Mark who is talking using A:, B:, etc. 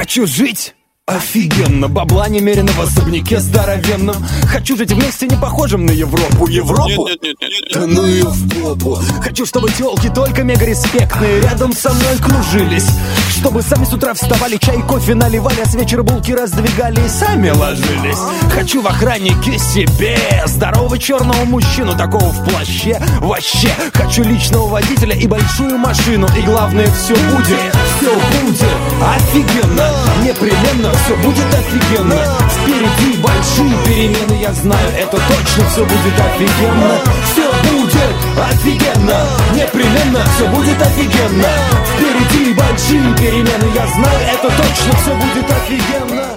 A: Хочу жить офигенно, бабла немерено в особняке здоровенном. Хочу жить вместе, не похожим на Европу. Европу?
B: Нет.
A: Да ну и в попу. Хочу, чтобы тёлки только мега респектные рядом со мной кружились. Чтобы сами с утра вставали, чай, кофе наливали, а с вечера булки раздвигали и сами ложились. Хочу в охраннике себе здорового черного мужчину, такого в плаще. Вообще, хочу личного водителя и большую машину. И главное, все будет офигенно. Непременно все будет офигенно. Впереди большие перемены, я знаю, это точно все будет офигенно. Все будет офигенно. Непременно все будет офигенно. Впереди большие перемены, я знаю, это точно все будет офигенно.